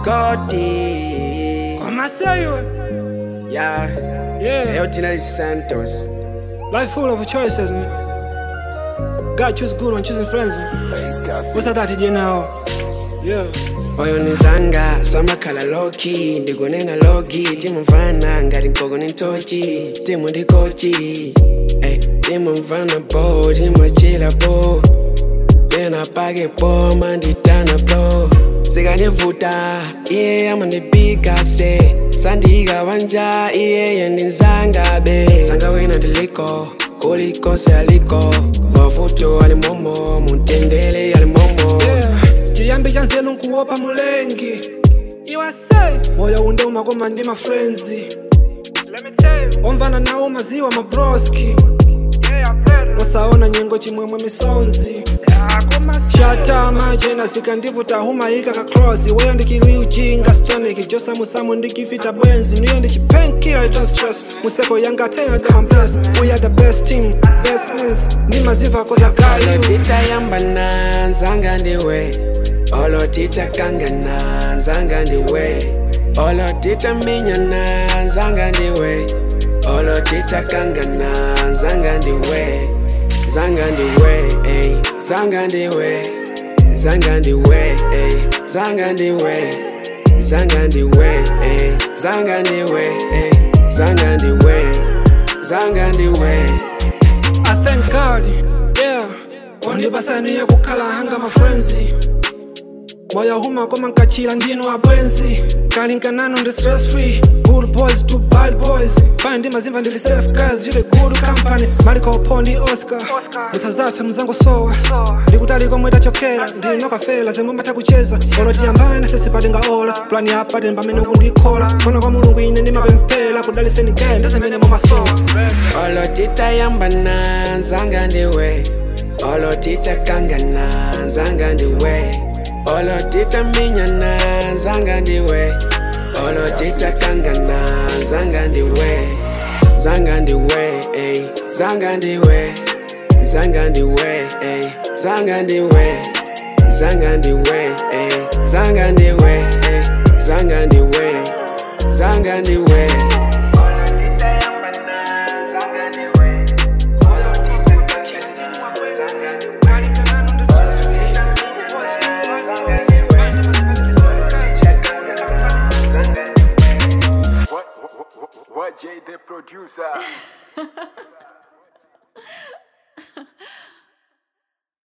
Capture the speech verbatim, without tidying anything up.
Gotti. Como say you? Yeah. Yeah. Eutina Santos. Life full of choices, man. God choose good when choosing friends, man. What's that idea now? Yeah. Oyo nizanga samakhala loki ndigonena logi timumvana ngati nkoko nintochi timu ndikochi eh timumvana bo timachila bo pena pake po manditana bro sikanivuta iye amandibika se sandika wanja iye yendinzanga be sanga wina ndiliko kulikonse aliko mavuto alimomo mutendele alimomo yeah. Chiyambi chanzelu nkuwopa mulengi iwase moyo undoma koma ndi ma friends. Let me tell you. Omvana nawo maziwa mabroski yeah, osaona nyengo chimwemwe misonzi shata majena zikandivuta humaika ka cross weyo ndikilwi ujinga stonic josa musamu ndikifita bwenzi niyo ndichipenkila don't stress museko yanga teyo dama bless we are the best team best means ni maziva koza gali olotita yambana nzanga ndiwe olotita kangana nzanga ndiwe olotita minyana nzanga ndiwe olotita kangana nzanga ndiwe nzanga ndiwe ey nzanga ndiwe nzanga ndiwe ey nzanga ndiwe nzanga ndiwe ey nzanga ndiwe ey nzanga ndiwe nzanga ndiwe I thank God yeah wandibasani ya kukhala hanga ma friends moya huma koma nkachila ndino abwenzi kalinkanano ndi stress free good boys to bad boys bandi mazimva ndili safe guys yule good company maliko opondi Oscar musazafe muzango sowa ndikutali komwe tachokera ndili nokafela zemwe mata kucheza oloti yambana sesi patenga ola plani apa temba mene kundikola mwana kwa mulungu ine ndi mapempela kudaliseni gaye ndazemene mumasowa olotita yambana nzanga ndiwe olotita kangana nzanga ndiwe olotita minyana nzanga ndiwe olotita kangana nzanga ndiwe nzanga ndiwe ey nzanga ndiwe nzanga ndiwe ey nzanga ndiwe nzanga ndiwe ey nzanga ndiwe ey nzanga ndiwe nzanga ndiwe What J the producer?